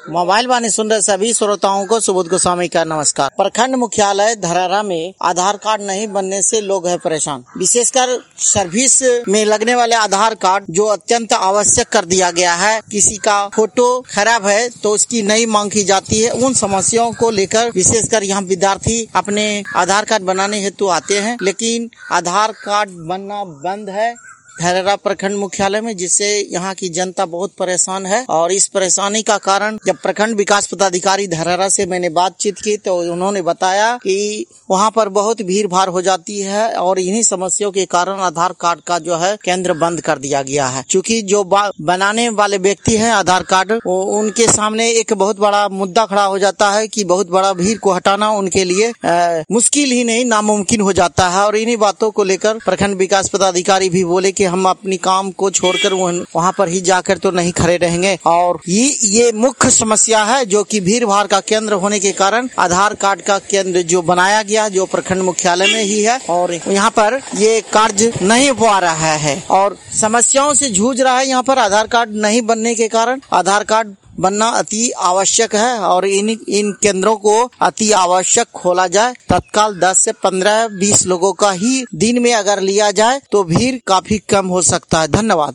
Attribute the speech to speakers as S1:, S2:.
S1: Mobile वाणी सुन रहे सभी श्रोताओं को सुबोध गोस्वामी का नमस्कार। प्रखंड मुख्यालय धरारा में आधार कार्ड नहीं बनने से लोग हैं परेशान। विशेषकर सर्विस में लगने वाले आधार कार्ड जो अत्यंत आवश्यक कर दिया गया है। किसी का फोटो खराब है तो उसकी नई मांग की जाती है। उन समस्याओं को लेकर विशेषकर यहाँ विद्यार्थी अपने आधार कार्ड बनाने हेतु आते हैं, लेकिन आधार कार्ड बनना बंद है धरारा प्रखंड मुख्यालय में, जिससे यहाँ की जनता बहुत परेशान है। और इस परेशानी का कारण जब प्रखंड विकास पदाधिकारी धरारा से मैंने बातचीत की तो उन्होंने बताया कि वहाँ पर बहुत भीड़ भाड़ हो जाती है और इन्हीं समस्याओं के कारण आधार कार्ड का जो है केंद्र बंद कर दिया गया है। चूँकि जो बनाने वाले व्यक्ति हैं आधार कार्ड, उनके सामने एक बहुत बड़ा मुद्दा खड़ा हो जाता है कि बहुत बड़ा भीड़ को हटाना उनके लिए मुश्किल ही नहीं नामुमकिन हो जाता है। और इन्हीं बातों को लेकर प्रखंड विकास पदाधिकारी भी बोले कि हम अपनी काम को छोड़कर वहाँ पर ही जाकर तो नहीं खड़े रहेंगे। और ये मुख्य समस्या है जो कि भीड़ भाड़ का केंद्र होने के कारण आधार कार्ड का केंद्र जो बनाया गया जो प्रखंड मुख्यालय में ही है और यहाँ पर ये कार्य नहीं हो पा रहा है और समस्याओं से जूझ रहा है। यहाँ पर आधार कार्ड नहीं बनने के कारण आधार कार्ड बनना अति आवश्यक है और इन केंद्रों को अति आवश्यक खोला जाए। तत्काल 10 से 15-20 लोगों का ही दिन में अगर लिया जाए तो भीड़ काफी कम हो सकता है। धन्यवाद।